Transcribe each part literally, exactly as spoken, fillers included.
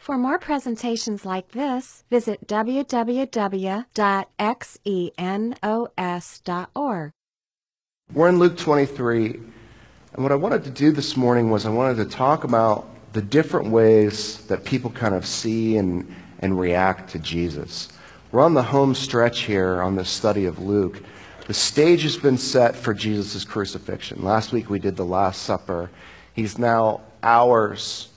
For more presentations like this, visit w w w dot xenos dot org. We're in Luke twenty-three, and what I wanted to do this morning was I wanted to talk about the different ways that people kind of see and, and react to Jesus. We're on the home stretch here on this study of Luke. The stage has been set for Jesus' crucifixion. Last week we did the Last Supper. He's now hours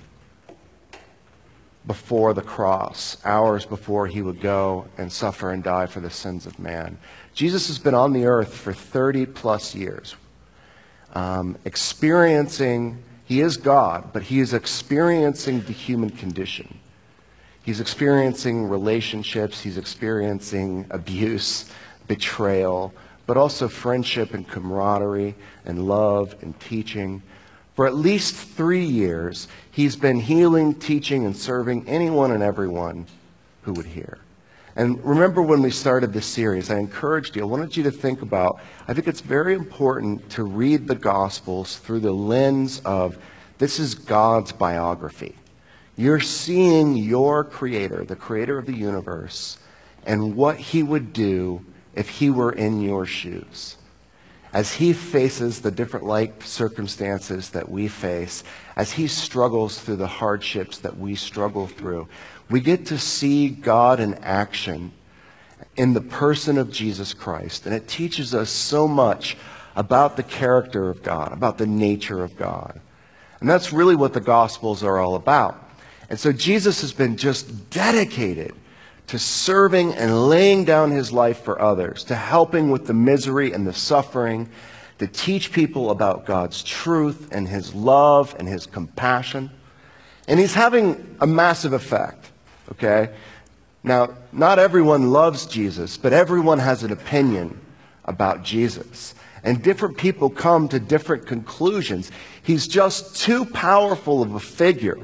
before the cross, hours before he would go and suffer and die for the sins of man. Jesus has been on the earth for thirty plus years, um, experiencing, he is God, but he is experiencing the human condition. He's experiencing relationships, he's experiencing abuse, betrayal, but also friendship and camaraderie and love and teaching. For at least three years, he's been healing, teaching, and serving anyone and everyone who would hear. And remember when we started this series, I encouraged you, I wanted you to think about, I think it's very important to read the Gospels through the lens of, this is God's biography. You're seeing your Creator, the Creator of the universe, and what he would do if he were in your shoes. As he faces the different life circumstances that we face, as he struggles through the hardships that we struggle through, we get to see God in action in the person of Jesus Christ. And it teaches us so much about the character of God, about the nature of God. And that's really what the Gospels are all about. And so Jesus has been just dedicated to serving and laying down his life for others, to helping with the misery and the suffering, to teach people about God's truth and his love and his compassion. And he's having a massive effect, okay? Now, not everyone loves Jesus, but everyone has an opinion about Jesus. And different people come to different conclusions. He's just too powerful of a figure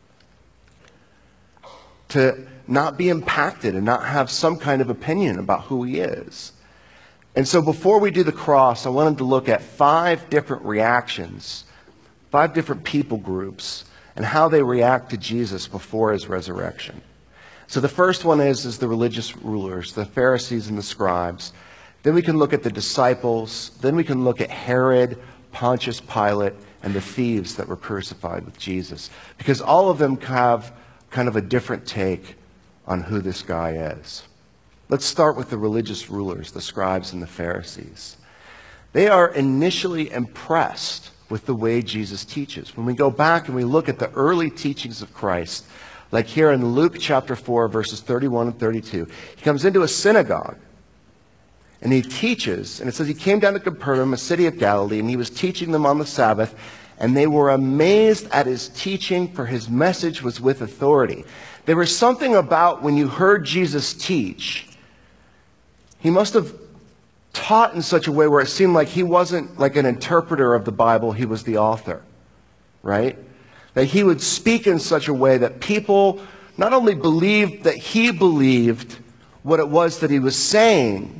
to not be impacted and not have some kind of opinion about who he is. And so before we do the cross, I wanted to look at five different reactions, five different people groups, and how they react to Jesus before his resurrection. So the first one is, is the religious rulers, the Pharisees and the scribes. Then we can look at the disciples. Then we can look at Herod, Pontius Pilate, and the thieves that were crucified with Jesus. Because all of them have kind of a different take on who this guy is. Let's start with the religious rulers, the scribes and the Pharisees. They are initially impressed with the way Jesus teaches. When we go back and we look at the early teachings of Christ, like here in Luke chapter four, verses thirty-one and thirty-two, he comes into a synagogue and he teaches, and it says he came down to Capernaum, a city of Galilee, and he was teaching them on the Sabbath, and they were amazed at his teaching, for his message was with authority. There was something about when you heard Jesus teach, he must have taught in such a way where it seemed like he wasn't like an interpreter of the Bible, he was the author, right? That he would speak in such a way that people not only believed that he believed what it was that he was saying,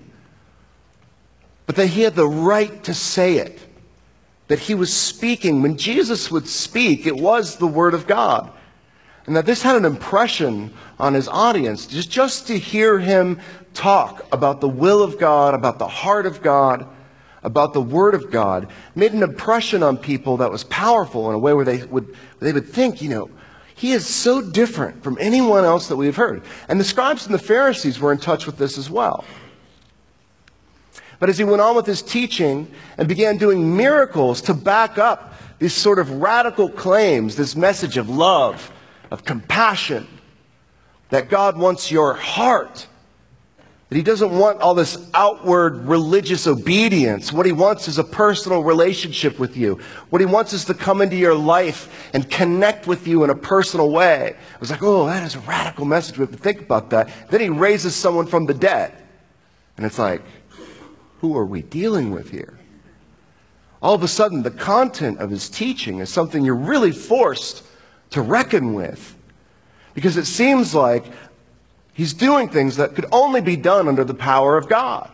but that he had the right to say it. That he was speaking. When Jesus would speak, it was the Word of God. And that this had an impression on his audience, just, just to hear him talk about the will of God, about the heart of God, about the Word of God, made an impression on people that was powerful in a way where they would, they would think, you know, he is so different from anyone else that we've heard. And the scribes and the Pharisees were in touch with this as well. But as he went on with his teaching and began doing miracles to back up these sort of radical claims, this message of love, of compassion, that God wants your heart, that he doesn't want all this outward religious obedience. What he wants is a personal relationship with you. What he wants is to come into your life and connect with you in a personal way. It was like, oh, that is a radical message. We have to think about that. Then he raises someone from the dead. And it's like, who are we dealing with here? All of a sudden, the content of his teaching is something you're really forced to reckon with. Because it seems like he's doing things that could only be done under the power of God.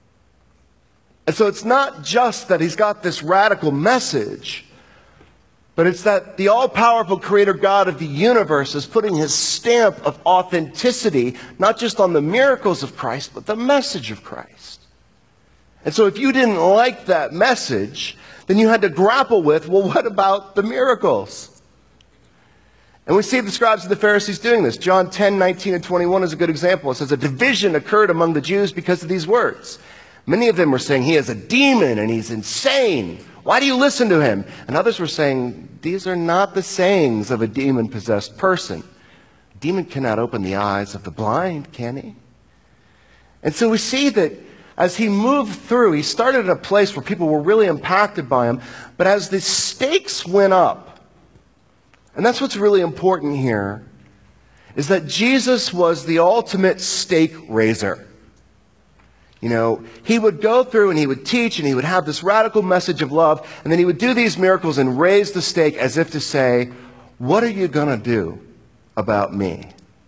And so it's not just that he's got this radical message, But it's that the all-powerful creator God of the universe is putting his stamp of authenticity, not just on the miracles of Christ, but the message of Christ. And so if you didn't like that message, then you had to grapple with, well, what about the miracles? And we see the scribes and the Pharisees doing this. John ten, nineteen, and twenty-one is a good example. It says, a division occurred among the Jews because of these words. Many of them were saying, he is a demon and he's insane. Why do you listen to him? And others were saying, these are not the sayings of a demon-possessed person. A demon cannot open the eyes of the blind, can he? And so we see that as he moved through, he started at a place where people were really impacted by him. But as the stakes went up, and that's what's really important here, is that Jesus was the ultimate stake raiser. You know, he would go through and he would teach and he would have this radical message of love, and then he would do these miracles and raise the stake as if to say, what are you going to do about me?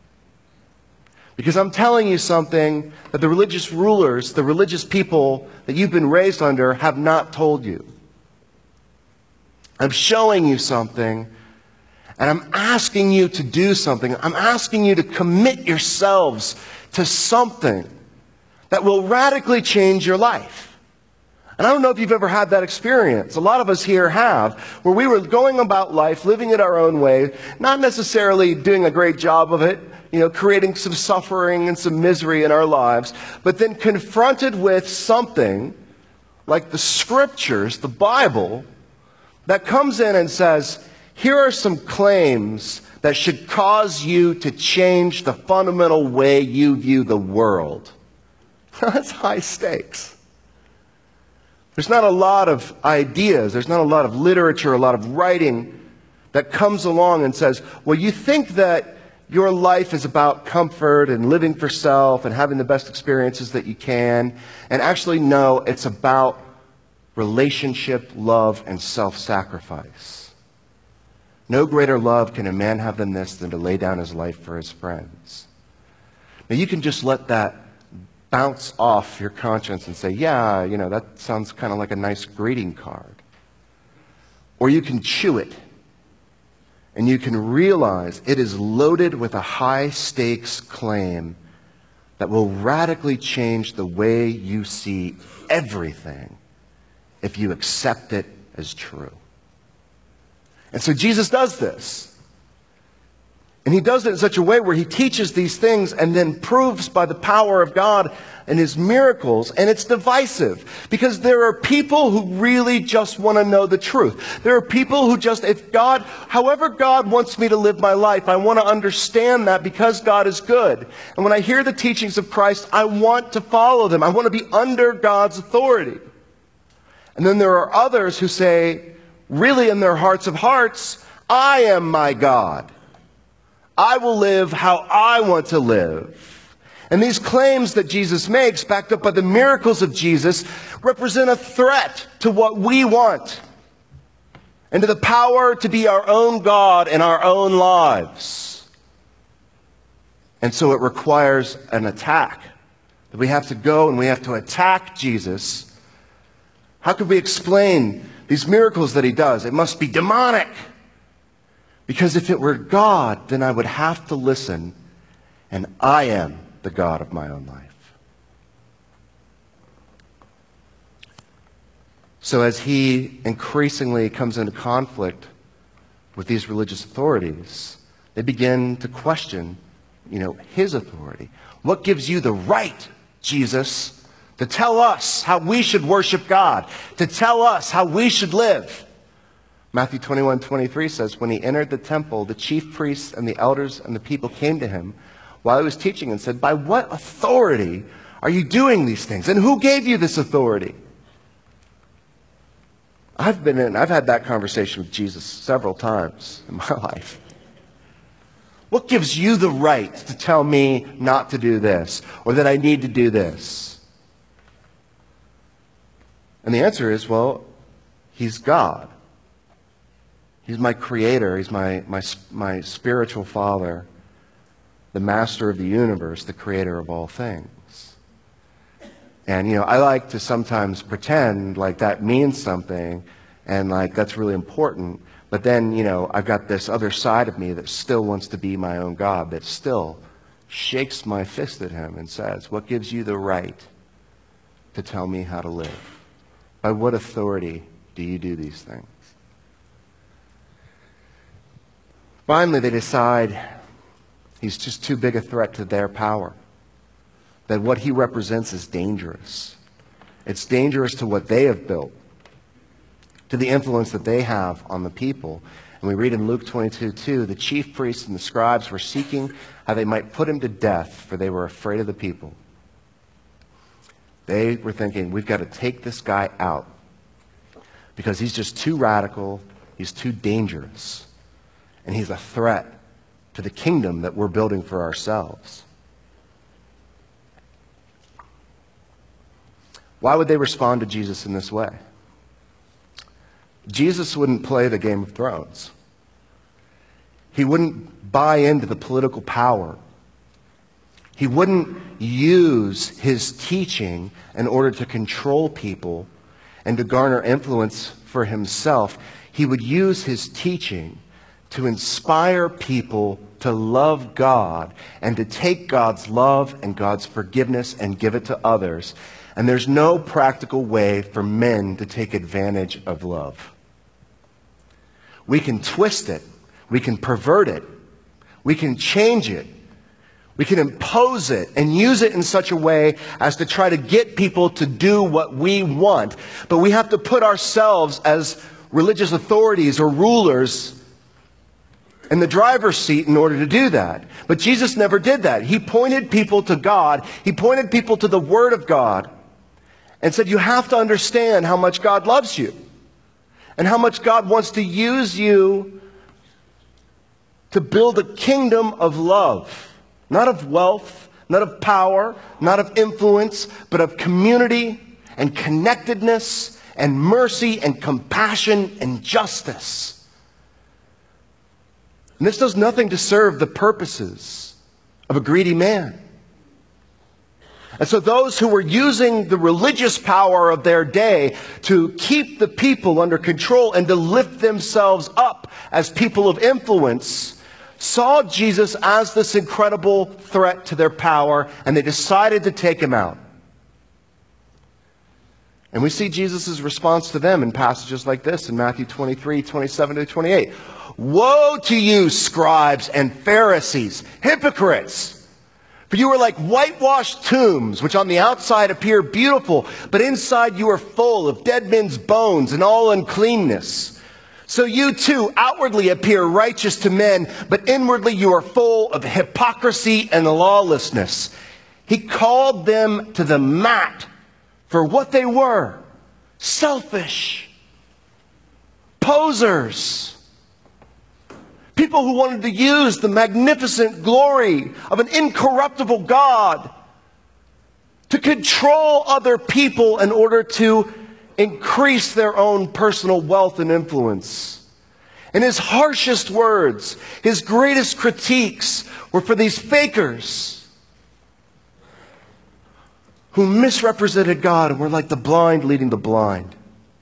Because I'm telling you something that the religious rulers, the religious people that you've been raised under have not told you. I'm showing you something, and I'm asking you to do something. I'm asking you to commit yourselves to something that will radically change your life. And I don't know if you've ever had that experience. A lot of us here have, where we were going about life, living it our own way, not necessarily doing a great job of it, you know, creating some suffering and some misery in our lives, but then confronted with something like the Scriptures, the Bible, that comes in and says, here are some claims that should cause you to change the fundamental way you view the world. That's high stakes. There's not a lot of ideas, there's not a lot of literature, a lot of writing that comes along and says, well, you think that your life is about comfort and living for self and having the best experiences that you can, and actually, no, it's about relationship, love, and self-sacrifice. No greater love can a man have than this, than to lay down his life for his friends. Now, you can just let that bounce off your conscience and say, yeah, you know, that sounds kind of like a nice greeting card. Or you can chew it, and you can realize it is loaded with a high-stakes claim that will radically change the way you see everything if you accept it as true. And so Jesus does this. And he does it in such a way where he teaches these things and then proves by the power of God and his miracles. And it's divisive because there are people who really just want to know the truth. There are people who just, if God, however God wants me to live my life, I want to understand that because God is good. And when I hear the teachings of Christ, I want to follow them. I want to be under God's authority. And then there are others who say, really in their hearts of hearts, I am my God. I will live how I want to live. And these claims that Jesus makes, backed up by the miracles of Jesus, represent a threat to what we want and to the power to be our own God in our own lives. And so it requires an attack. That we have to go and we have to attack Jesus. How could we explain these miracles that he does? It must be demonic. Because if it were God, then I would have to listen, and I am the God of my own life. So as he increasingly comes into conflict with these religious authorities, they begin to question, you know, his authority. What gives you the right, Jesus, to tell us how we should worship God, to tell us how we should live? Matthew twenty-one, twenty-three says, when he entered the temple, the chief priests and the elders and the people came to him while he was teaching and said, by what authority are you doing these things? And who gave you this authority? I've been in, I've had that conversation with Jesus several times in my life. What gives you the right to tell me not to do this or that I need to do this? And the answer is, well, he's God. He's my creator. He's my, my, my spiritual father, the master of the universe, the creator of all things. And, you know, I like to sometimes pretend like that means something and like that's really important. But then, you know, I've got this other side of me that still wants to be my own God, that still shakes my fist at him and says, what gives you the right to tell me how to live? By what authority do you do these things? Finally, they decide he's just too big a threat to their power, that what he represents is dangerous. It's dangerous to what they have built, to the influence that they have on the people. And we read in Luke twenty-two two, the chief priests and the scribes were seeking how they might put him to death, for they were afraid of the people. They were thinking, we've got to take this guy out because he's just too radical, he's too dangerous, and he's a threat to the kingdom that we're building for ourselves. Why would they respond to Jesus in this way? Jesus wouldn't play the Game of Thrones. He wouldn't buy into the political power. He wouldn't use his teaching in order to control people and to garner influence for himself. He would use his teaching to inspire people to love God and to take God's love and God's forgiveness and give it to others. And there's no practical way for men to take advantage of love. We can twist it. We can pervert it. We can change it. We can impose it and use it in such a way as to try to get people to do what we want. But we have to put ourselves as religious authorities or rulers in the driver's seat in order to do that. But Jesus never did that. He pointed people to God. He pointed people to the Word of God and said, you have to understand how much God loves you and how much God wants to use you to build a kingdom of love. Not of wealth, not of power, not of influence, but of community and connectedness and mercy and compassion and justice. And this does nothing to serve the purposes of a greedy man. And so those who were using the religious power of their day to keep the people under control and to lift themselves up as people of influence saw Jesus as this incredible threat to their power, and they decided to take him out. And we see Jesus' response to them in passages like this in Matthew twenty-three, twenty-seven to twenty-eight. Woe to you, scribes and Pharisees, hypocrites! For you are like whitewashed tombs, which on the outside appear beautiful, but inside you are full of dead men's bones and all uncleanness. So you too outwardly appear righteous to men, but inwardly you are full of hypocrisy and lawlessness. He called them to the mat for what they were: selfish, posers, people who wanted to use the magnificent glory of an incorruptible God to control other people in order to increase their own personal wealth and influence. And his harshest words, his greatest critiques were for these fakers who misrepresented God and were like the blind leading the blind.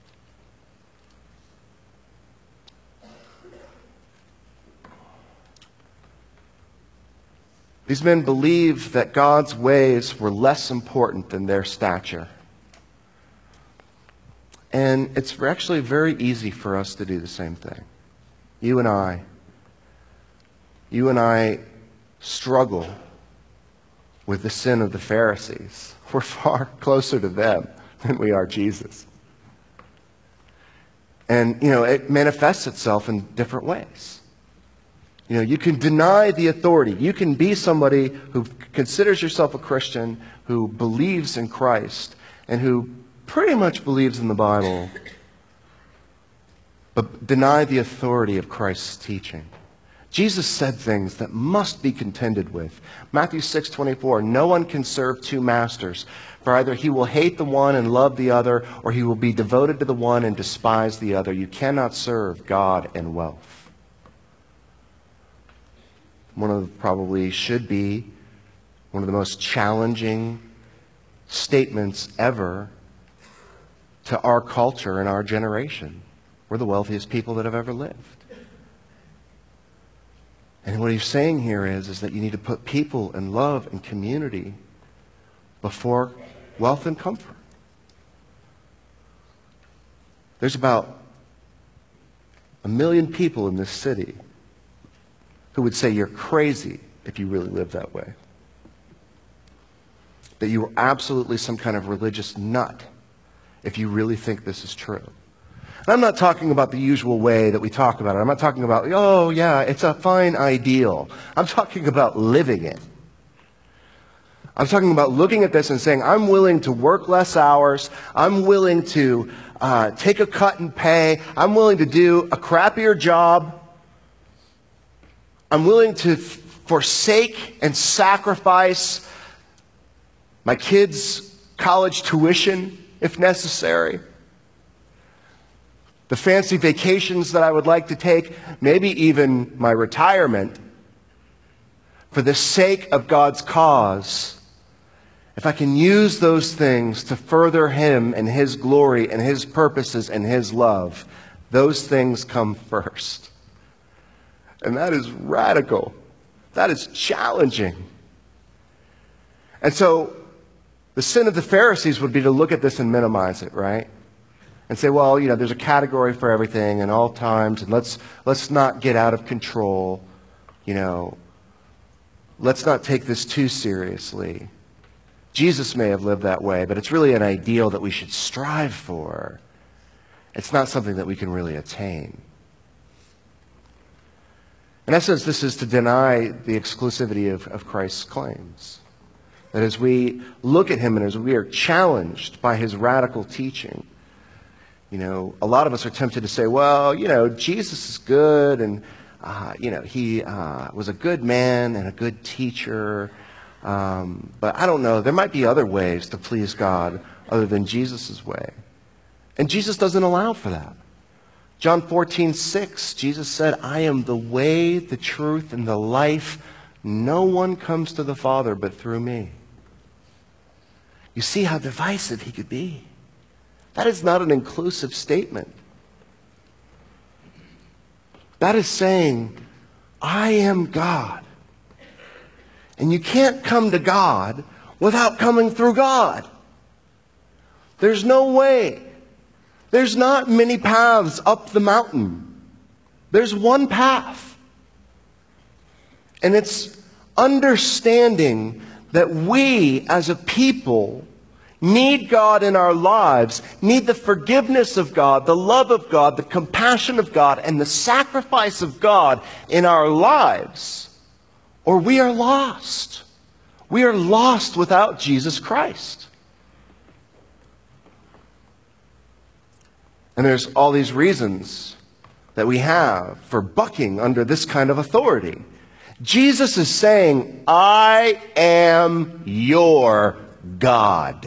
These men believed that God's ways were less important than their stature. And it's actually very easy for us to do the same thing. You and I, you and I struggle with the sin of the Pharisees. We're far closer to them than we are Jesus. And, you know, it manifests itself in different ways. You know, you can deny the authority. You can be somebody who considers yourself a Christian, who believes in Christ, and who pretty much believes in the Bible, but deny the authority of Christ's teaching. Jesus said things that must be contended with. Matthew six twenty-four, no one can serve two masters, for either he will hate the one and love the other, or he will be devoted to the one and despise the other. You cannot serve God and wealth. One of the, probably should be one of the most challenging statements ever to our culture and our generation. were the wealthiest people that have ever lived. And what he's saying here is, is that you need to put people and love and community before wealth and comfort. There's about a million people in this city who would say you're crazy if you really live that way. That you are absolutely some kind of religious nut if you really think this is true. And I'm not talking about the usual way that we talk about it. I'm not talking about, oh yeah, it's a fine ideal. I'm talking about living it. I'm talking about looking at this and saying, I'm willing to work less hours. I'm willing to uh, take a cut in pay. I'm willing to do a crappier job. I'm willing to f- forsake and sacrifice my kids' college tuition if necessary. The fancy vacations that I would like to take, maybe even my retirement, for the sake of God's cause. If I can use those things to further Him and His glory and His purposes and His love, those things come first. And that is radical. That is challenging. And so, the sin of the Pharisees would be to look at this and minimize it, right? And say, well, you know, there's a category for everything in all times, and let's let's not get out of control. You know, let's not take this too seriously. Jesus may have lived that way, but it's really an ideal that we should strive for. It's not something that we can really attain. In essence, this is to deny the exclusivity of, of Christ's claims. That as we look at Him and as we are challenged by His radical teaching, you know, a lot of us are tempted to say, well, you know, Jesus is good, and, uh, you know, He uh, was a good man and a good teacher. Um, but I don't know, there might be other ways to please God other than Jesus' way. And Jesus doesn't allow for that. John fourteen six, Jesus said, I am the way, the truth, and the life. No one comes to the Father but through me. You see how divisive He could be. That is not an inclusive statement. That is saying, I am God. And you can't come to God without coming through God. There's no way. There's not many paths up the mountain. There's one path. And it's understanding that we as a people need God in our lives, need the forgiveness of God, the love of God, the compassion of God, and the sacrifice of God in our lives, or we are lost. We are lost without Jesus Christ. And there's all these reasons that we have for bucking under this kind of authority. Jesus is saying, I am your God.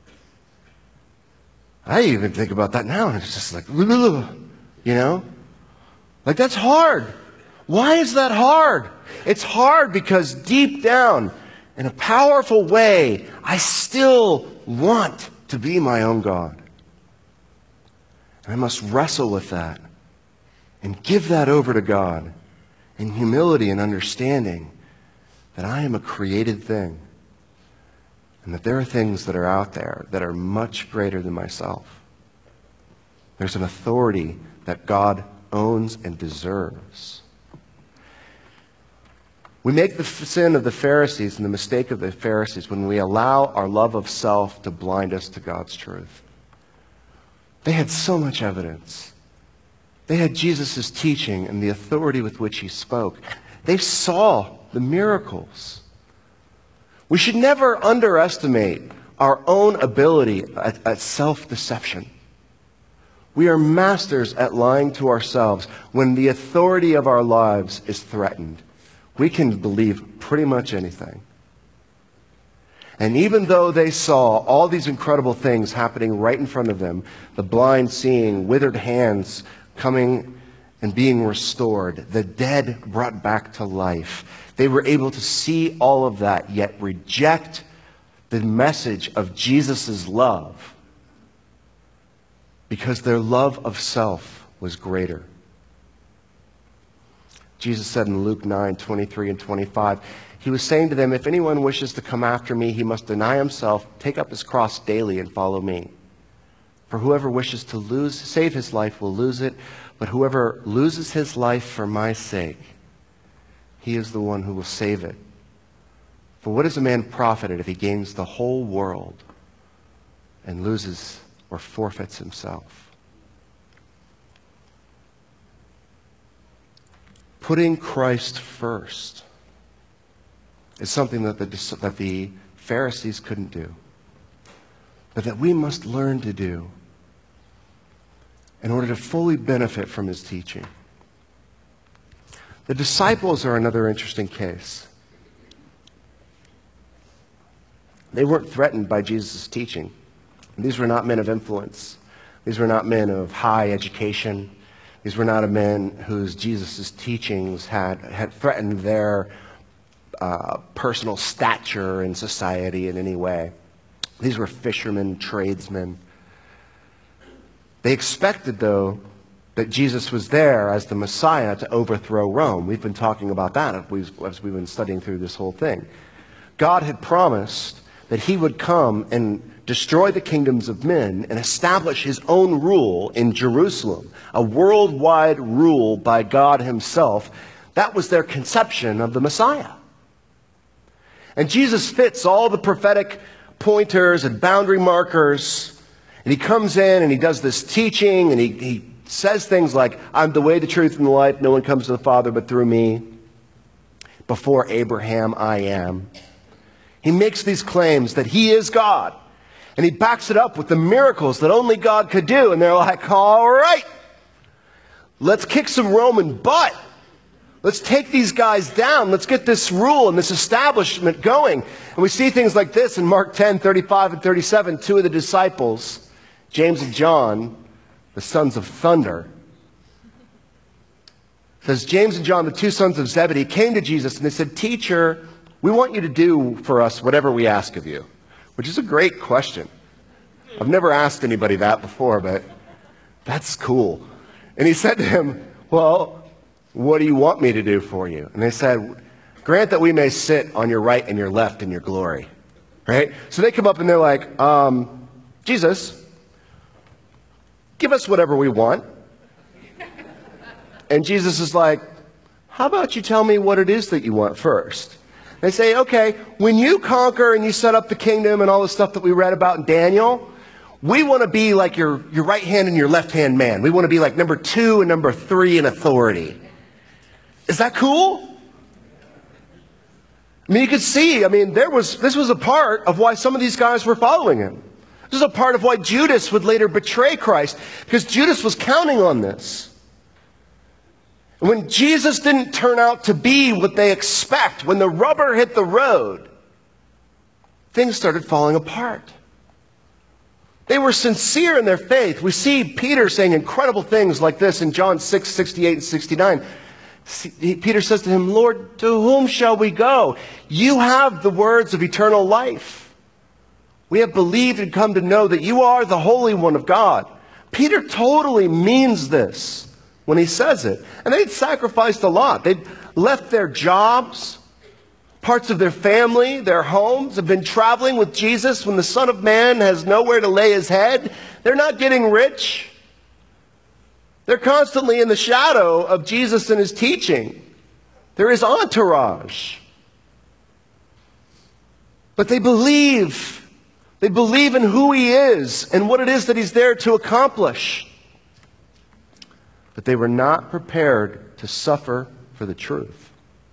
I even think about that now, and it's just like, you know? Like, that's hard. Why is that hard? It's hard because deep down, in a powerful way, I still want to be my own God. And I must wrestle with that and give that over to God in humility and understanding that I am a created thing and that there are things that are out there that are much greater than myself. There's an authority that God owns and deserves. We make the sin of the Pharisees and the mistake of the Pharisees when we allow our love of self to blind us to God's truth. They had so much evidence. They had Jesus' teaching and the authority with which He spoke. They saw the miracles. We should never underestimate our own ability at, at self-deception. We are masters at lying to ourselves when the authority of our lives is threatened. We can believe pretty much anything. And even though they saw all these incredible things happening right in front of them, the blind seeing, withered hands coming and being restored, the dead brought back to life, they were able to see all of that, yet reject the message of Jesus' love because their love of self was greater. Jesus said in Luke nine, twenty-three and twenty-five, he was saying to them, if anyone wishes to come after me, he must deny himself, take up his cross daily, and follow me. For whoever wishes to lose, save his life will lose it, but whoever loses his life for my sake, he is the one who will save it. For what is a man profited if he gains the whole world and loses or forfeits himself? Putting Christ first is something that the, that the Pharisees couldn't do, but that we must learn to do in order to fully benefit from his teaching. The disciples are another interesting case. They weren't threatened by Jesus' teaching. These were not men of influence. These were not men of high education. These were not men whose Jesus' teachings had, had threatened their uh, personal stature in society in any way. These were fishermen, tradesmen. They expected, though, that Jesus was there as the Messiah to overthrow Rome. We've been talking about that as we've, as we've been studying through this whole thing. God had promised that he would come and destroy the kingdoms of men and establish his own rule in Jerusalem, a worldwide rule by God himself. That was their conception of the Messiah. And Jesus fits all the prophetic pointers and boundary markers. And he comes in and he does this teaching and he, he says things like, I'm the way, the truth, and the life. No one comes to the Father but through me. Before Abraham, I am. He makes these claims that he is God. And he backs it up with the miracles that only God could do. And they're like, all right, let's kick some Roman butt. Let's take these guys down. Let's get this rule and this establishment going. And we see things like this in Mark ten, thirty-five and thirty-seven. Two of the disciples, James and John, the sons of thunder. It says, James and John, the two sons of Zebedee, came to Jesus and they said, Teacher, we want you to do for us whatever we ask of you. Which is a great question. I've never asked anybody that before, but that's cool. And he said to him, well, what do you want me to do for you? And they said, grant that we may sit on your right and your left in your glory. Right? So they come up and they're like, um, Jesus, give us whatever we want. And Jesus is like, how about you tell me what it is that you want first? They say, okay, when you conquer and you set up the kingdom and all the stuff that we read about in Daniel, we want to be like your, your right hand and your left hand man. We want to be like number two and number three in authority. Is that cool? I mean, you could see, I mean, there was, this was a part of why some of these guys were following him. This is a part of why Judas would later betray Christ, because Judas was counting on this. And when Jesus didn't turn out to be what they expect, when the rubber hit the road, things started falling apart. They were sincere in their faith. We see Peter saying incredible things like this in John six, sixty-eight and sixty-nine. Peter says to him, Lord, to whom shall we go? You have the words of eternal life. We have believed and come to know that you are the Holy One of God. Peter totally means this when he says it. And they'd sacrificed a lot. They'd left their jobs, parts of their family, their homes, have been traveling with Jesus when the Son of Man has nowhere to lay his head. They're not getting rich. They're constantly in the shadow of Jesus and his teaching. They're his entourage. But they believe. They believe in who he is and what it is that he's there to accomplish. But they were not prepared to suffer for the truth.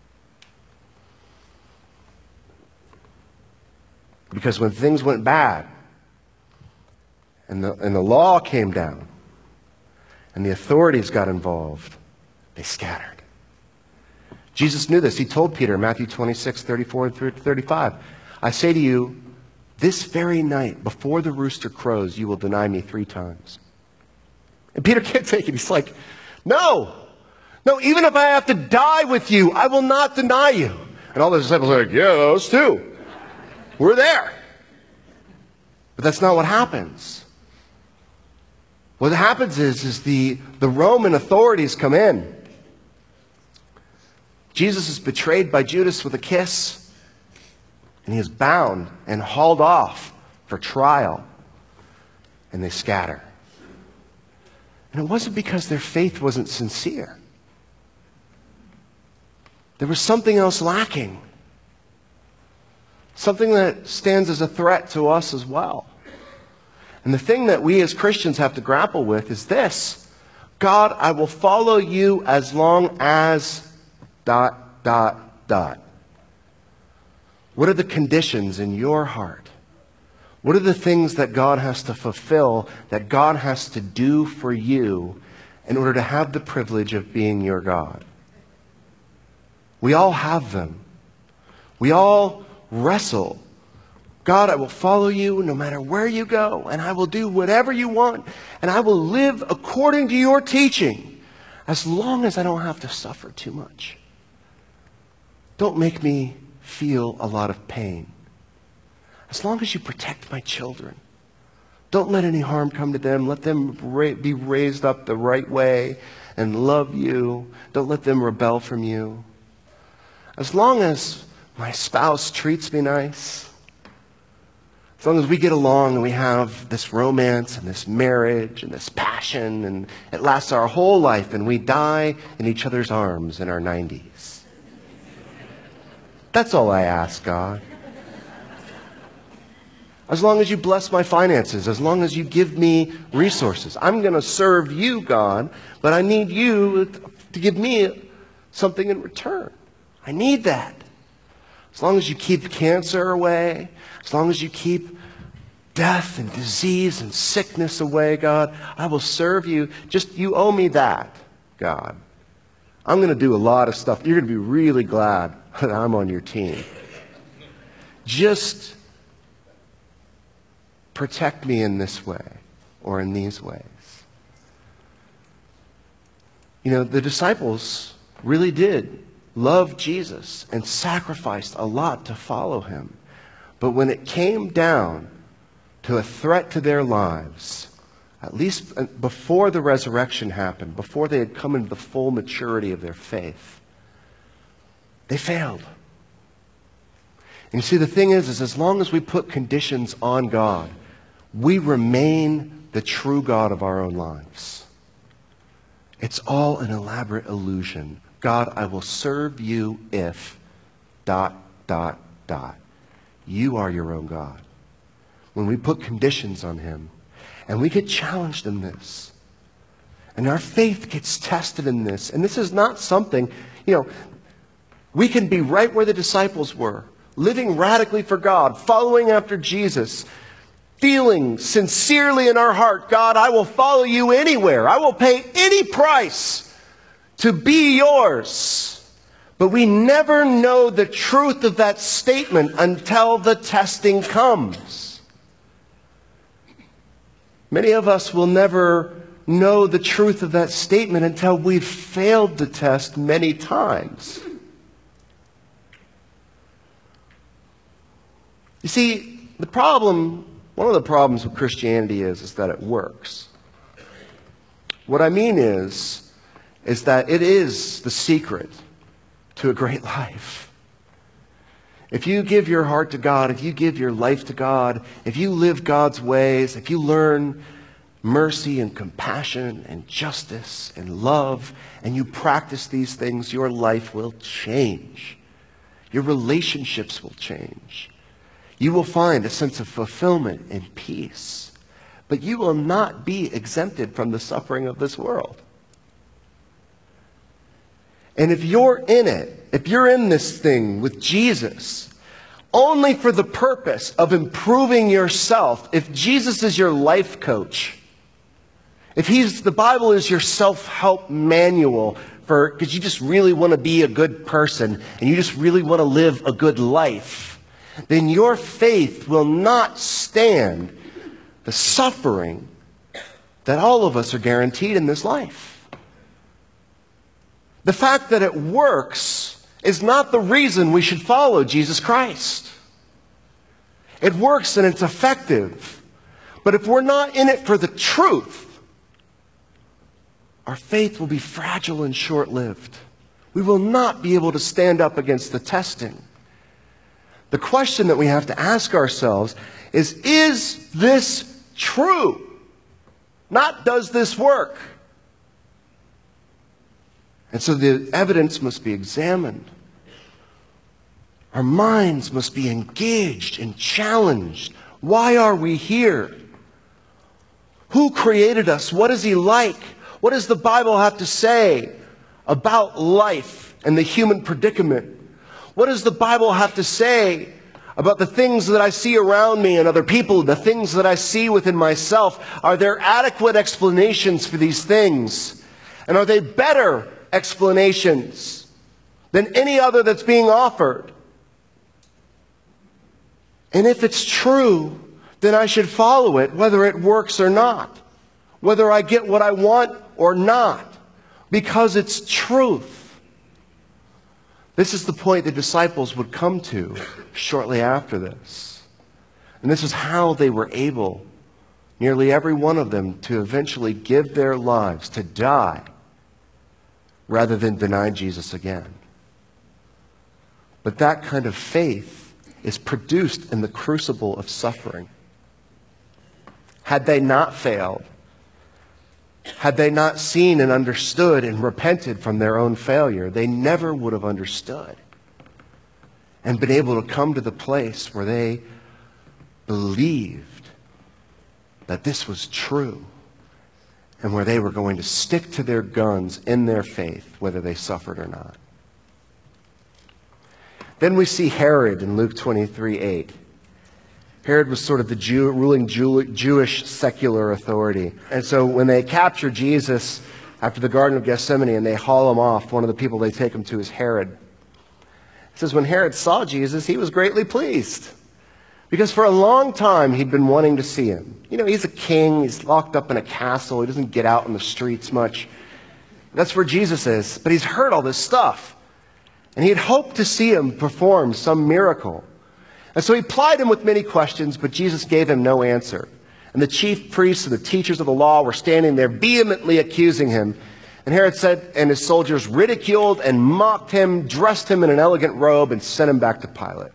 Because when things went bad, and the, and the law came down, and the authorities got involved, they scattered. Jesus knew this. He told Peter, Matthew twenty-six, thirty-four and thirty-five, I say to you, this very night, before the rooster crows, you will deny me three times. And Peter can't take it. He's like, no, no, even if I have to die with you, I will not deny you. And all the disciples are like, yeah, those two. We're there. But that's not what happens. What happens is, is the, the Roman authorities come in. Jesus is betrayed by Judas with a kiss, and he is bound and hauled off for trial, and they scatter. And it wasn't because their faith wasn't sincere. There was something else lacking. Something that stands as a threat to us as well. And the thing that we as Christians have to grapple with is this: God, I will follow you as long as dot, dot, dot. What are the conditions in your heart? What are the things that God has to fulfill, that God has to do for you in order to have the privilege of being your God? We all have them. We all wrestle. God, I will follow you no matter where you go, and I will do whatever you want, and I will live according to your teaching, as long as I don't have to suffer too much. Don't make me feel a lot of pain. As long as you protect my children. Don't let any harm come to them. Let them ra- be raised up the right way and love you. Don't let them rebel from you. As long as my spouse treats me nice, as long as we get along and we have this romance and this marriage and this passion, and it lasts our whole life, and we die in each other's arms in our nineties. That's all I ask, God. As long as you bless my finances, as long as you give me resources. I'm going to serve you, God, but I need you to give me something in return. I need that. As long as you keep cancer away, as long as you keep death and disease and sickness away, God, I will serve you. Just, you owe me that, God. I'm going to do a lot of stuff. You're going to be really glad that I'm on your team. Just protect me in this way or in these ways. You know, the disciples really did love Jesus and sacrificed a lot to follow him. But when it came down to a threat to their lives, at least before the resurrection happened, before they had come into the full maturity of their faith, they failed. And you see, the thing is, is as long as we put conditions on God, we remain the true God of our own lives. It's all an elaborate illusion. God, I will serve you if dot, dot, dot. You are your own God. When we put conditions on him, and we get challenged in this, and our faith gets tested in this, and this is not something, you know, we can be right where the disciples were, living radically for God, following after Jesus, feeling sincerely in our heart, God, I will follow you anywhere. I will pay any price to be yours. But we never know the truth of that statement until the testing comes. Many of us will never know the truth of that statement until we've failed the test many times. You see, the problem, one of the problems with Christianity is, is that it works. What I mean is, is that it is the secret to a great life. If you give your heart to God, if you give your life to God, if you live God's ways, if you learn mercy and compassion and justice and love, and you practice these things, your life will change. Your relationships will change. You will find a sense of fulfillment and peace. But you will not be exempted from the suffering of this world. And if you're in it, if you're in this thing with Jesus, only for the purpose of improving yourself, if Jesus is your life coach, if he's, the Bible is your self-help manual for, because you just really want to be a good person and you just really want to live a good life, then your faith will not stand the suffering that all of us are guaranteed in this life. The fact that it works is not the reason we should follow Jesus Christ. It works and it's effective. But if we're not in it for the truth, our faith will be fragile and short-lived. We will not be able to stand up against the testing. The question that we have to ask ourselves is, is this true? Not, does this work? And so the evidence must be examined. Our minds must be engaged and challenged. Why are we here? Who created us? What is He like? What does the Bible have to say about life and the human predicament? What does the Bible have to say about the things that I see around me and other people, the things that I see within myself? Are there adequate explanations for these things? And are they better explanations than any other that's being offered? And if it's true, then I should follow it, whether it works or not, whether I get what I want or not, because it's truth. This is the point the disciples would come to shortly after this. And this is how they were able, nearly every one of them, to eventually give their lives, to die, rather than deny Jesus again. But that kind of faith is produced in the crucible of suffering. Had they not failed, had they not seen and understood and repented from their own failure, they never would have understood and been able to come to the place where they believed that this was true and where they were going to stick to their guns in their faith, whether they suffered or not. Then we see Herod in Luke twenty-three eight. Herod was sort of the Jew, ruling Jew, Jewish secular authority. And so when they capture Jesus after the Garden of Gethsemane and they haul him off, one of the people they take him to is Herod. It says when Herod saw Jesus, he was greatly pleased, because for a long time he'd been wanting to see him. You know, he's a king. He's locked up in a castle. He doesn't get out in the streets much. That's where Jesus is. But he's heard all this stuff. And he had hoped to see him perform some miracle. And so he plied him with many questions, but Jesus gave him no answer. And the chief priests and the teachers of the law were standing there vehemently accusing him. And Herod said, and his soldiers ridiculed and mocked him, dressed him in an elegant robe, and sent him back to Pilate.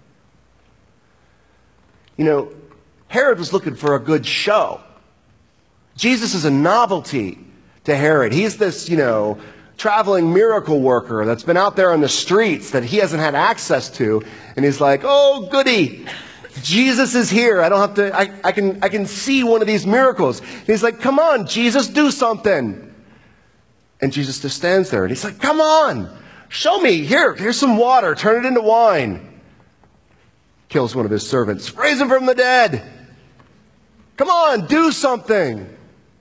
You know, Herod was looking for a good show. Jesus is a novelty to Herod. He's this, you know, traveling miracle worker that's been out there on the streets that he hasn't had access to. And he's like, oh, goody, Jesus is here. I don't have to, I, I can, I can see one of these miracles. And he's like, come on, Jesus, do something. And Jesus just stands there and he's like, come on, show me. Here, here's some water. Turn it into wine. Kills one of his servants. Raise him from the dead. Come on, do something.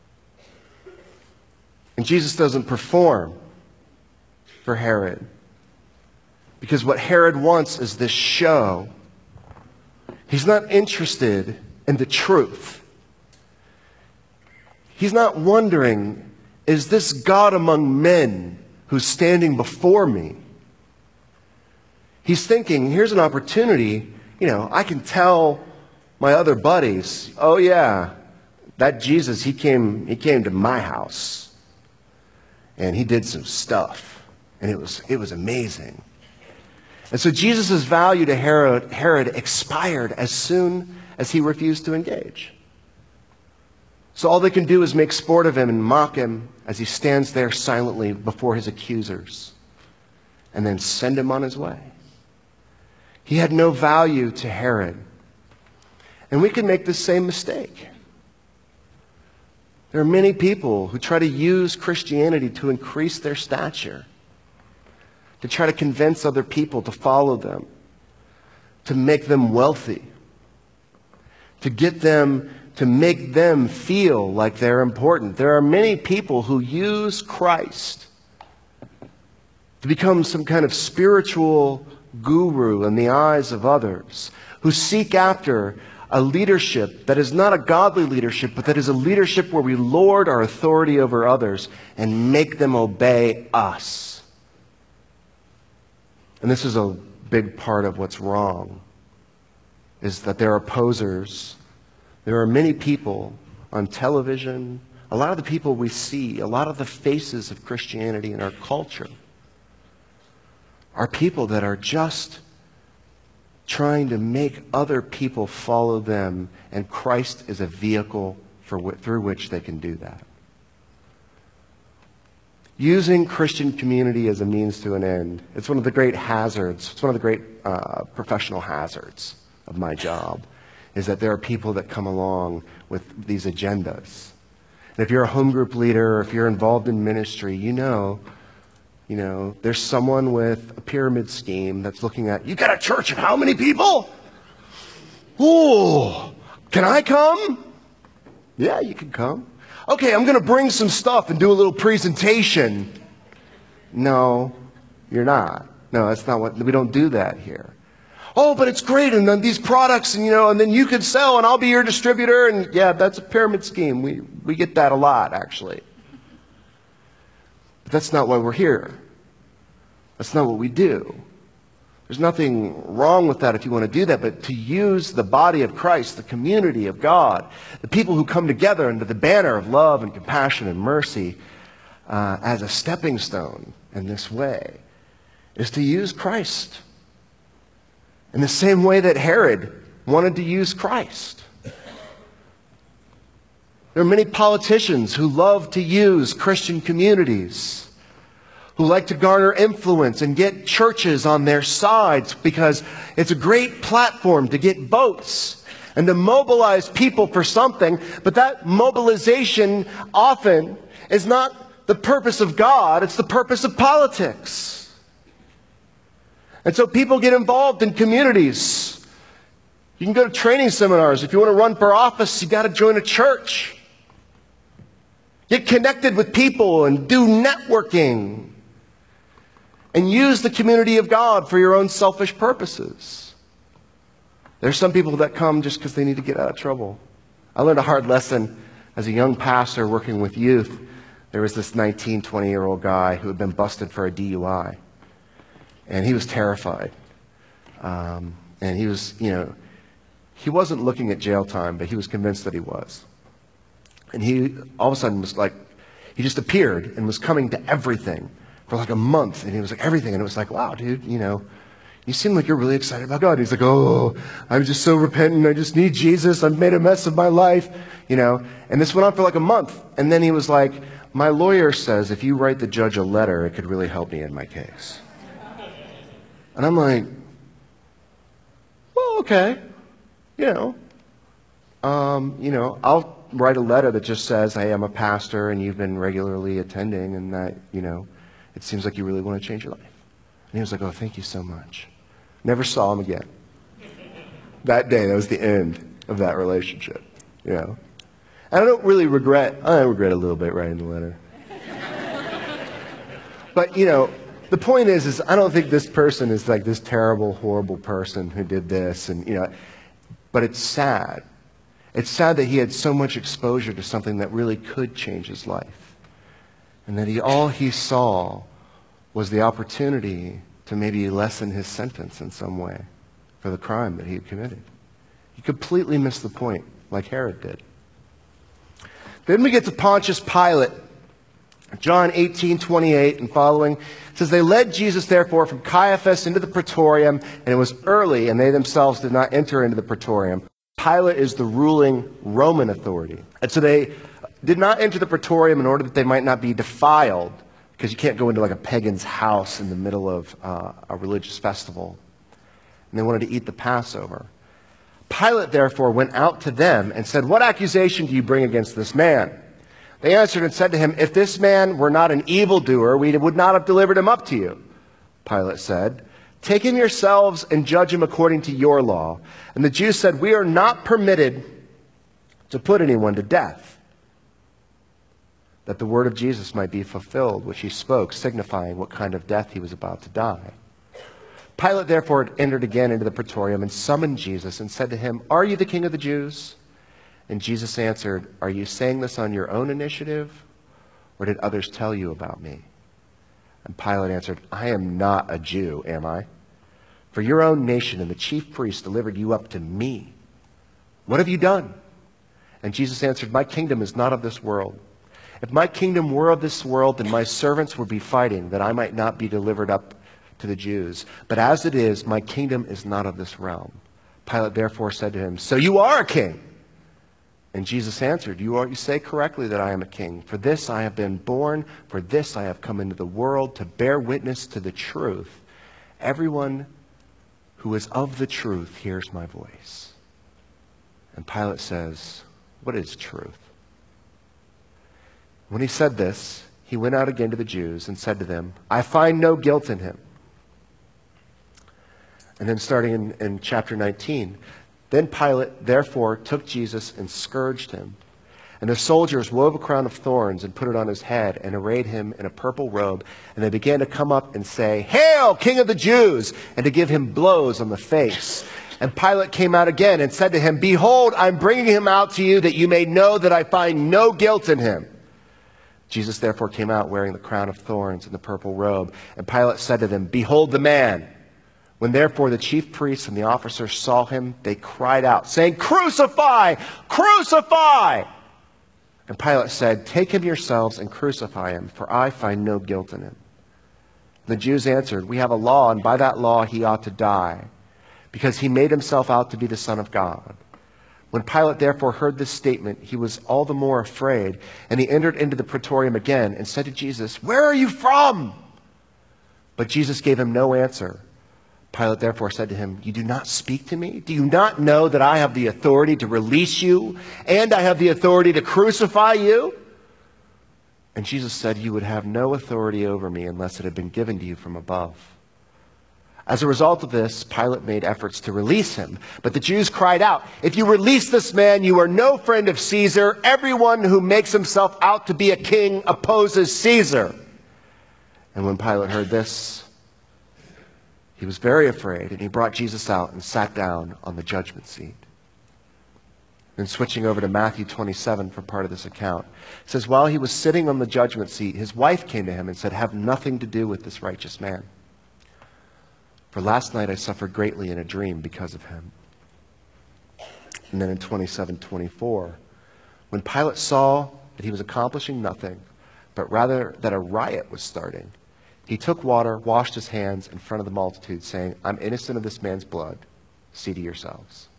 And Jesus doesn't perform for Herod, because what Herod wants is this show. He's not interested in the truth. He's not wondering, is this God among men who's standing before me? He's thinking, here's an opportunity. You know, I can tell my other buddies, oh yeah, that Jesus, he came, he came to my house and he did some stuff. And it was, it was amazing. And so Jesus' value to Herod, Herod expired as soon as he refused to engage. So all they can do is make sport of him and mock him as he stands there silently before his accusers, and then send him on his way. He had no value to Herod. And we can make the same mistake. There are many people who try to use Christianity to increase their stature, to try to convince other people to follow them, to make them wealthy, to get them, to make them feel like they're important. There are many people who use Christ to become some kind of spiritual guru in the eyes of others, who seek after a leadership that is not a godly leadership, but that is a leadership where we lord our authority over others and make them obey us. And this is a big part of what's wrong, is that there are posers. There are many people on television, a lot of the people we see, a lot of the faces of Christianity in our culture are people that are just trying to make other people follow them, and Christ is a vehicle for wh- through which they can do that. Using Christian community as a means to an end. It's one of the great hazards. It's one of the great uh, professional hazards of my job, is that there are people that come along with these agendas. And if you're a home group leader, or if you're involved in ministry, you know, you know, there's someone with a pyramid scheme that's looking at, you got a church of how many people? Ooh, can I come? Yeah, you can come. Okay, I'm going to bring some stuff and do a little presentation. No, you're not. No, that's not what, we don't do that here. Oh, but it's great, and then these products, and you know, and then you can sell, and I'll be your distributor, and yeah, that's a pyramid scheme. We we get that a lot, actually. But that's not why we're here. That's not what we do. There's nothing wrong with that if you want to do that, but to use the body of Christ, the community of God, the people who come together under the banner of love and compassion and mercy uh, as a stepping stone in this way, is to use Christ in the same way that Herod wanted to use Christ. There are many politicians who love to use Christian communities, who like to garner influence and get churches on their sides because it's a great platform to get votes and to mobilize people for something. But that mobilization often is not the purpose of God, it's the purpose of politics. And so people get involved in communities. You can go to training seminars. If you want to run for office, you got to join a church. Get connected with people and do networking. And use the community of God for your own selfish purposes. There's some people that come just because they need to get out of trouble. I learned a hard lesson as a young pastor working with youth. There was this nineteen, twenty-year-old guy who had been busted for a D U I. And he was terrified. Um, and he was, you know, he wasn't looking at jail time, but he was convinced that he was. And he all of a sudden was like, he just appeared and was coming to everything for like a month. And he was like, everything. And it was like, wow, dude, you know, you seem like you're really excited about God. And he's like, oh, I'm just so repentant. I just need Jesus. I've made a mess of my life, you know. And this went on for like a month. And then he was like, my lawyer says if you write the judge a letter, it could really help me in my case. And I'm like, well, okay, you know, um, you know, I'll write a letter that just says, hey, I'm a pastor and you've been regularly attending and that, you know, it seems like you really want to change your life. And he was like, oh, thank you so much. Never saw him again. That day, that was the end of that relationship, you know. And I don't really regret, I regret a little bit writing the letter. But, you know, the point is, is I don't think this person is like this terrible, horrible person who did this, and you know, but it's sad. It's sad that he had so much exposure to something that really could change his life, and that he all he saw was the opportunity to maybe lessen his sentence in some way for the crime that he had committed. He completely missed the point, like Herod did. Then we get to Pontius Pilate. John eighteen twenty-eight and following says, they led Jesus therefore from Caiaphas into the praetorium, and it was early, and they themselves did not enter into the praetorium. Pilate is the ruling Roman authority. And so they did not enter the praetorium in order that they might not be defiled, because you can't go into like a pagan's house in the middle of uh, a religious festival. And they wanted to eat the Passover. Pilate therefore went out to them and said, what accusation do you bring against this man? They answered and said to him, if this man were not an evildoer, we would not have delivered him up to you. Pilate said, take him yourselves and judge him according to your law. And the Jews said, we are not permitted to put anyone to death, that the word of Jesus might be fulfilled, which he spoke, signifying what kind of death he was about to die. Pilate therefore entered again into the praetorium and summoned Jesus and said to him, are you the king of the Jews? And Jesus answered, are you saying this on your own initiative, or did others tell you about me? And Pilate answered, I am not a Jew, am I? For your own nation and the chief priests delivered you up to me. What have you done? And Jesus answered, my kingdom is not of this world. If my kingdom were of this world, then my servants would be fighting, that I might not be delivered up to the Jews. But as it is, my kingdom is not of this realm. Pilate therefore said to him, so you are a king? And Jesus answered, you, are, you say correctly that I am a king. For this I have been born, for this I have come into the world, to bear witness to the truth. Everyone who is of the truth hears my voice. And Pilate says, what is truth? When he said this, he went out again to the Jews and said to them, I find no guilt in him. And then starting in, in chapter nineteen, then Pilate therefore took Jesus and scourged him. And the soldiers wove a crown of thorns and put it on his head and arrayed him in a purple robe. And they began to come up and say, Hail, King of the Jews! And to give him blows on the face. And Pilate came out again and said to him, Behold, I'm bringing him out to you that you may know that I find no guilt in him. Jesus therefore came out wearing the crown of thorns and the purple robe. And Pilate said to them, Behold the man. When therefore the chief priests and the officers saw him, they cried out, saying, Crucify! Crucify! And Pilate said, Take him yourselves and crucify him, for I find no guilt in him. The Jews answered, We have a law, and by that law he ought to die, because he made himself out to be the Son of God. When Pilate therefore heard this statement, he was all the more afraid, and he entered into the praetorium again and said to Jesus, Where are you from? But Jesus gave him no answer. Pilate therefore said to him, You do not speak to me? Do you not know that I have the authority to release you, and I have the authority to crucify you? And Jesus said, You would have no authority over me unless it had been given to you from above. As a result of this, Pilate made efforts to release him. But the Jews cried out, If you release this man, you are no friend of Caesar. Everyone who makes himself out to be a king opposes Caesar. And when Pilate heard this, he was very afraid, and he brought Jesus out and sat down on the judgment seat. Then switching over to Matthew twenty-seven for part of this account, it says, While he was sitting on the judgment seat, his wife came to him and said, Have nothing to do with this righteous man. For last night I suffered greatly in a dream because of him. And then in twenty-seven twenty-four, when Pilate saw that he was accomplishing nothing, but rather that a riot was starting, he took water, washed his hands in front of the multitude, saying, I'm innocent of this man's blood. See to yourselves.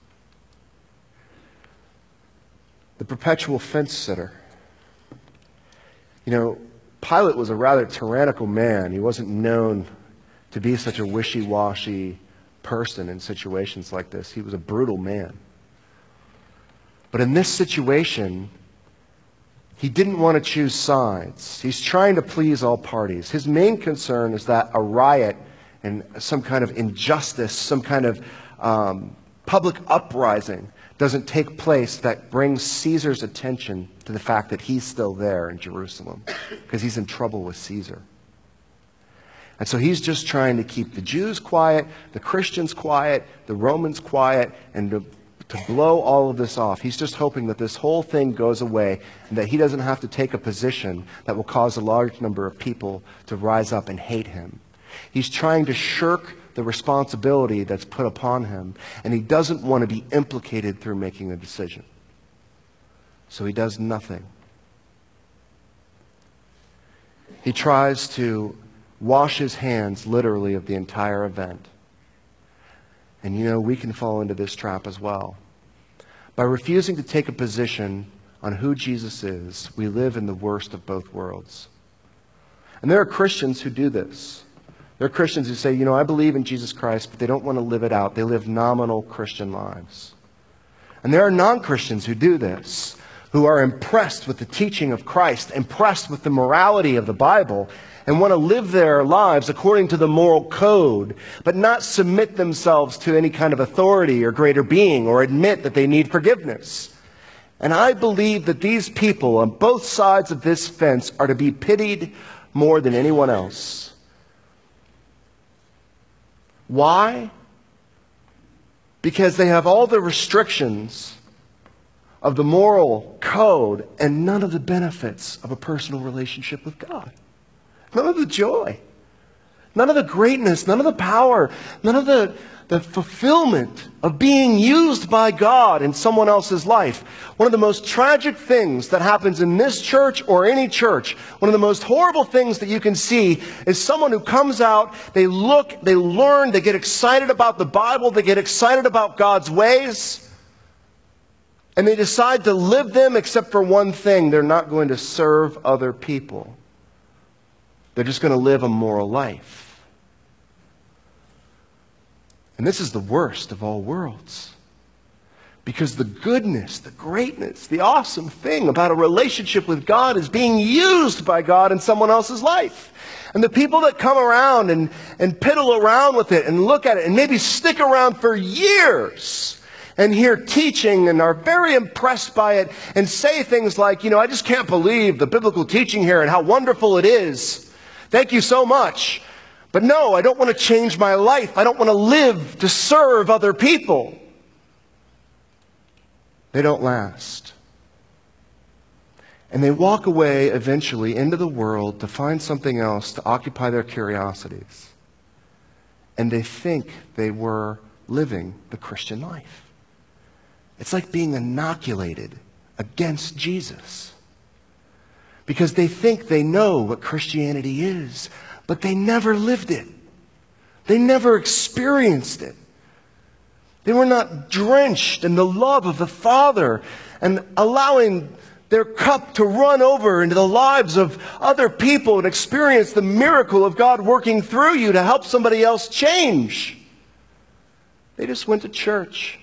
The perpetual fence sitter. You know, Pilate was a rather tyrannical man. He wasn't known to be such a wishy-washy person in situations like this. He was a brutal man. But in this situation, he didn't want to choose sides. He's trying to please all parties. His main concern is that a riot and some kind of injustice, some kind of um, public uprising doesn't take place that brings Caesar's attention to the fact that he's still there in Jerusalem, because he's in trouble with Caesar. And so he's just trying to keep the Jews quiet, the Christians quiet, the Romans quiet, and to, to blow all of this off. He's just hoping that this whole thing goes away and that he doesn't have to take a position that will cause a large number of people to rise up and hate him. He's trying to shirk the responsibility that's put upon him, and he doesn't want to be implicated through making a decision. So he does nothing. He tries to wash his hands, literally, of the entire event. And you know, we can fall into this trap as well. By refusing to take a position on who Jesus is, we live in the worst of both worlds. And there are Christians who do this. There are Christians who say, you know, I believe in Jesus Christ, but they don't want to live it out. They live nominal Christian lives. And there are non-Christians who do this, who are impressed with the teaching of Christ, impressed with the morality of the Bible, and want to live their lives according to the moral code, but not submit themselves to any kind of authority or greater being, or admit that they need forgiveness. And I believe that these people on both sides of this fence are to be pitied more than anyone else. Why? Because they have all the restrictions of the moral code and none of the benefits of a personal relationship with God. None of the joy. None none of the greatness, none of the power, none of the, the fulfillment of being used by God in someone else's life. One of the most tragic things that happens in this church or any church, one of the most horrible things that you can see is someone who comes out, they look, they learn, they get excited about the Bible, they get excited about God's ways, and they decide to live them except for one thing: they're not going to serve other people. They're just going to live a moral life. And this is the worst of all worlds. Because the goodness, the greatness, the awesome thing about a relationship with God is being used by God in someone else's life. And the people that come around and, and piddle around with it and look at it and maybe stick around for years and hear teaching and are very impressed by it and say things like, you know, I just can't believe the biblical teaching here and how wonderful it is. Thank you so much. But no, I don't want to change my life. I don't want to live to serve other people. They don't last. And they walk away eventually into the world to find something else to occupy their curiosities. And they think they were living the Christian life. It's like being inoculated against Jesus. Because they think they know what Christianity is, but they never lived it. They never experienced it. They were not drenched in the love of the Father and allowing their cup to run over into the lives of other people and experience the miracle of God working through you to help somebody else change. They just went to church.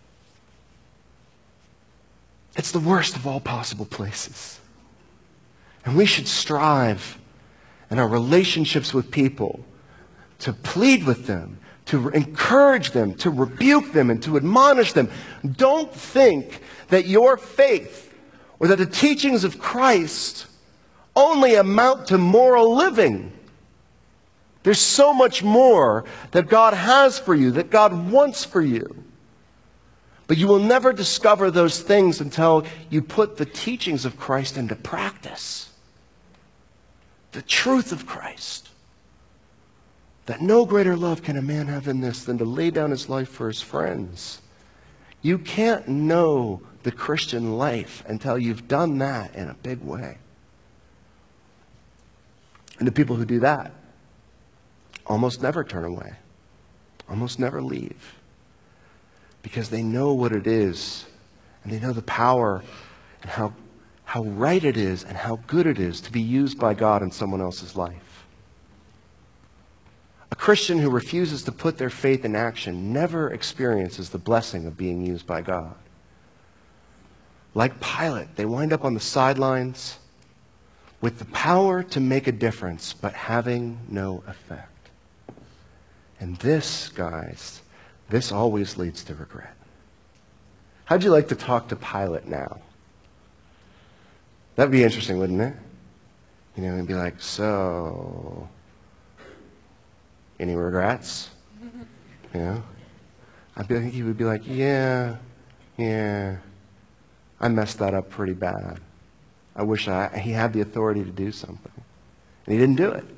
It's the worst of all possible places. And we should strive in our relationships with people to plead with them, to encourage them, to rebuke them, and to admonish them. Don't think that your faith or that the teachings of Christ only amount to moral living. There's so much more that God has for you, that God wants for you. But you will never discover those things until you put the teachings of Christ into practice. The truth of Christ. That no greater love can a man have than this, than to lay down his life for his friends. You can't know the Christian life until you've done that in a big way. And the people who do that almost never turn away. Almost never leave. Because they know what it is. And they know the power and how how right it is and how good it is to be used by God in someone else's life. A Christian who refuses to put their faith in action never experiences the blessing of being used by God. Like Pilate, they wind up on the sidelines with the power to make a difference, but having no effect. And this, guys, this always leads to regret. How'd you like to talk to Pilate now? That'd be interesting, wouldn't it? You know, and be like, so, any regrets? You know? I think he would be like, yeah, yeah, I messed that up pretty bad. I wish I, he had the authority to do something. And he didn't do it.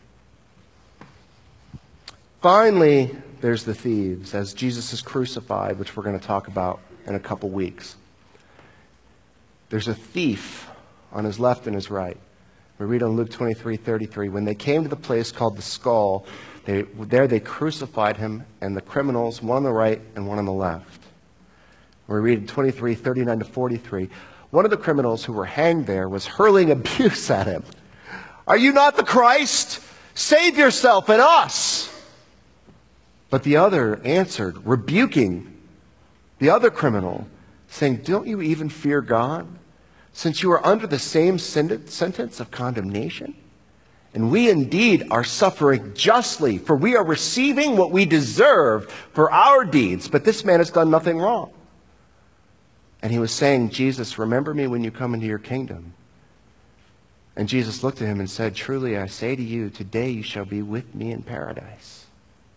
Finally, there's the thieves, as Jesus is crucified, which we're going to talk about in a couple weeks. There's a thief on his left and his right. We read on Luke twenty-three thirty-three, when they came to the place called the Skull, they, there they crucified him and the criminals, one on the right and one on the left. We read twenty-three thirty-nine to forty-three, one of the criminals who were hanged there was hurling abuse at him. Are you not the Christ? Save yourself and us. But the other answered, rebuking the other criminal, saying, don't you even fear God, since you are under the same sentence of condemnation? And we indeed are suffering justly, for we are receiving what we deserve for our deeds, but this man has done nothing wrong. And he was saying, Jesus, remember me when you come into your kingdom. And Jesus looked at him and said, truly I say to you, today you shall be with me in paradise.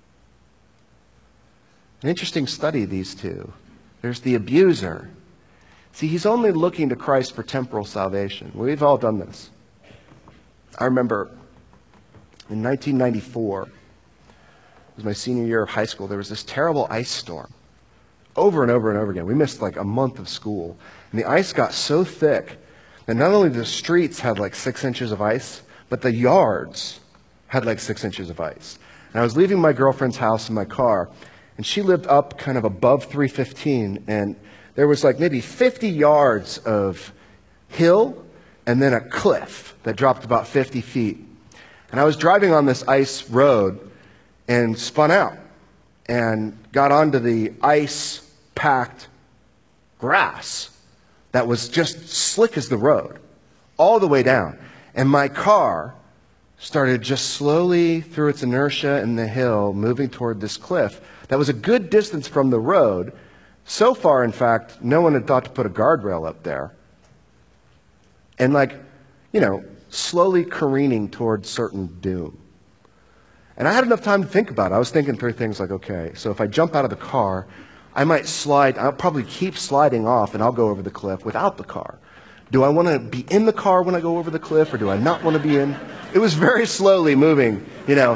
An interesting study, these two. There's the abuser. See, he's only looking to Christ for temporal salvation. We've all done this. I remember in nineteen ninety-four, it was my senior year of high school, there was this terrible ice storm. Over and over and over again. We missed like a month of school. And the ice got so thick that not only the streets had like six inches of ice, but the yards had like six inches of ice. And I was leaving my girlfriend's house in my car, and she lived up kind of above three fifteen, and there was like maybe fifty yards of hill and then a cliff that dropped about fifty feet. And I was driving on this ice road and spun out and got onto the ice-packed grass that was just slick as the road, all the way down. And my car started just slowly, through its inertia in the hill, moving toward this cliff that was a good distance from the road. So far, in fact, no one had thought to put a guardrail up there. And like, you know, slowly careening towards certain doom. And I had enough time to think about it. I was thinking through things like, okay, so if I jump out of the car, I might slide, I'll probably keep sliding off and I'll go over the cliff without the car. Do I want to be in the car when I go over the cliff, or do I not want to be in? It was very slowly moving, you know.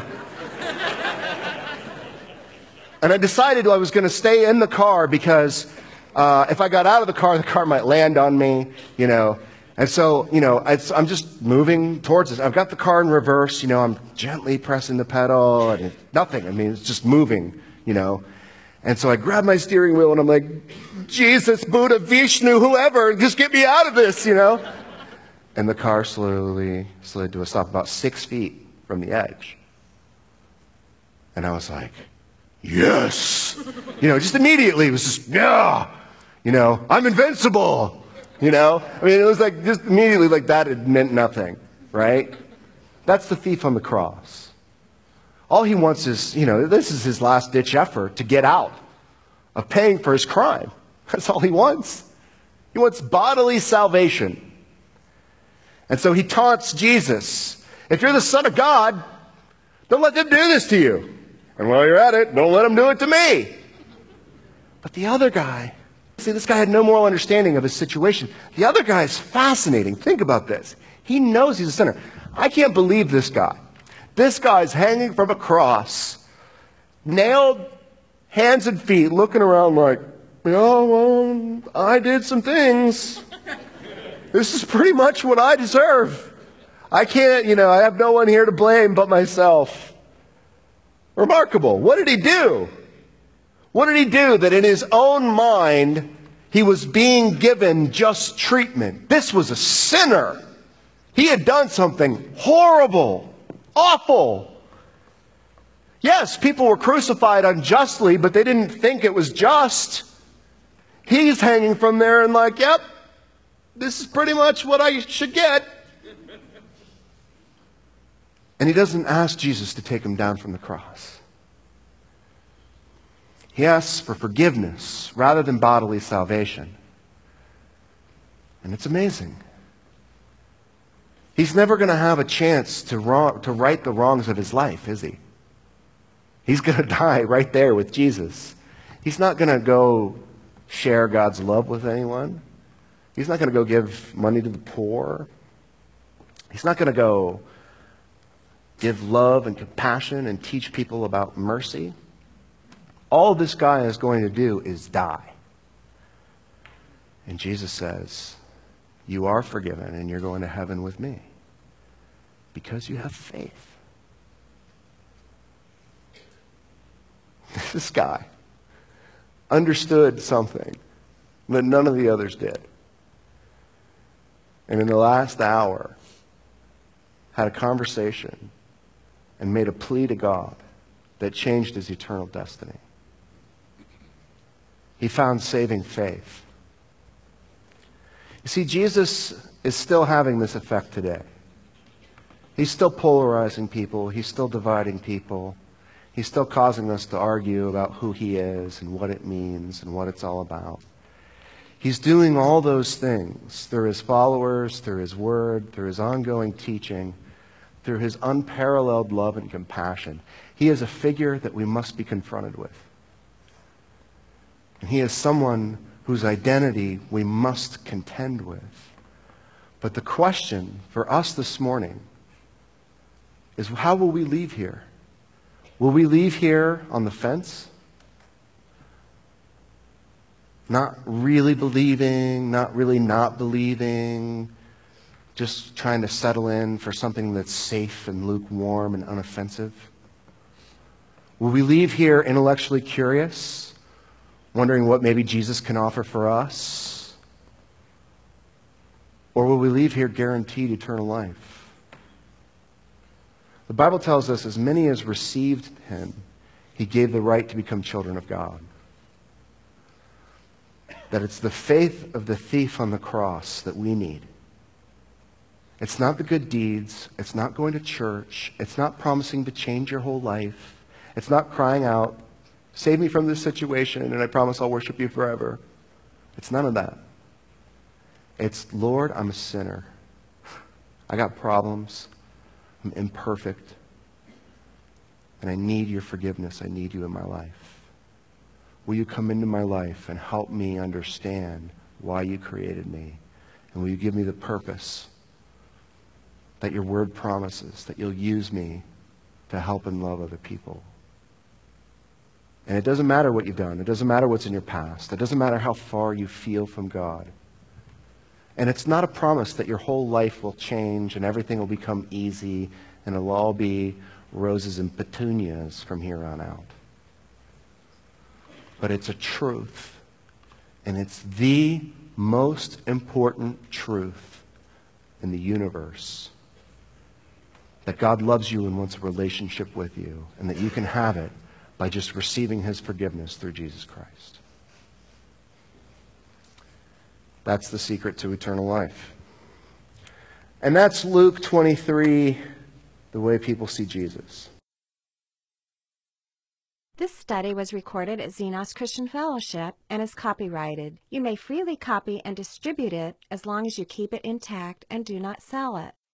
And I decided I was going to stay in the car because uh, if I got out of the car, the car might land on me, you know. And so, you know, it's, I'm just moving towards this. I've got the car in reverse, you know, I'm gently pressing the pedal, and it's nothing. I mean, it's just moving, you know. And so I grab my steering wheel, and I'm like, Jesus, Buddha, Vishnu, whoever, just get me out of this, you know. And the car slowly slid to a stop about six feet from the edge. And I was like, yes. You know, just immediately it was just, yeah. You know, I'm invincible. You know? I mean, it was like, just immediately like that, it meant nothing, right? That's the thief on the cross. All he wants is, you know, this is his last-ditch effort to get out of paying for his crime. That's all he wants. He wants bodily salvation. And so he taunts Jesus. If you're the Son of God, don't let them do this to you. And while you're at it, don't let them do it to me. But the other guy, see, this guy had no moral understanding of his situation. The other guy is fascinating. Think about this. He knows he's a sinner. I can't believe this guy. This guy's hanging from a cross, nailed hands and feet, looking around like, oh, well, I did some things. This is pretty much what I deserve. I can't, you know, I have no one here to blame but myself. Remarkable. What did he do? What did he do that in his own mind he was being given just treatment? This was a sinner. He had done something horrible. Awful. Yes, people were crucified unjustly, but they didn't think it was just. He's hanging from there and like, yep, this is pretty much what I should get. And he doesn't ask Jesus to take him down from the cross. He asks for forgiveness rather than bodily salvation. And it's amazing. He's never going to have a chance to, wrong, to right the wrongs of his life, is he? He's going to die right there with Jesus. He's not going to go share God's love with anyone. He's not going to go give money to the poor. He's not going to go give love and compassion and teach people about mercy. All this guy is going to do is die. And Jesus says, you are forgiven and you're going to heaven with me because you have faith. This guy understood something that none of the others did. And in the last hour, had a conversation and made a plea to God that changed his eternal destiny. He found saving faith. You see, Jesus is still having this effect today. He's still polarizing people. He's still dividing people. He's still causing us to argue about who he is and what it means and what it's all about. He's doing all those things through his followers, through his word, through his ongoing teaching, through his unparalleled love and compassion. He is a figure that we must be confronted with. And he is someone whose identity we must contend with. But the question for us this morning is how will we leave here? Will we leave here on the fence? Not really believing, not really not believing, just trying to settle in for something that's safe and lukewarm and unoffensive? Will we leave here intellectually curious, wondering what maybe Jesus can offer for us? Or will we leave here guaranteed eternal life? The Bible tells us as many as received him, he gave the right to become children of God. That it's the faith of the thief on the cross that we need. It's not the good deeds. It's not going to church. It's not promising to change your whole life. It's not crying out, save me from this situation and I promise I'll worship you forever. It's none of that. It's, Lord, I'm a sinner. I got problems. I'm imperfect. And I need your forgiveness. I need you in my life. Will you come into my life and help me understand why you created me? And will you give me the purpose that your word promises, that you'll use me to help and love other people? And it doesn't matter what you've done. It doesn't matter what's in your past. It doesn't matter how far you feel from God. And it's not a promise that your whole life will change and everything will become easy and it'll all be roses and petunias from here on out. But it's a truth. And it's the most important truth in the universe. That God loves you and wants a relationship with you, and that you can have it by just receiving his forgiveness through Jesus Christ. That's the secret to eternal life. And that's Luke twenty-three, the way people see Jesus. This study was recorded at Xenos Christian Fellowship and is copyrighted. You may freely copy and distribute it as long as you keep it intact and do not sell it.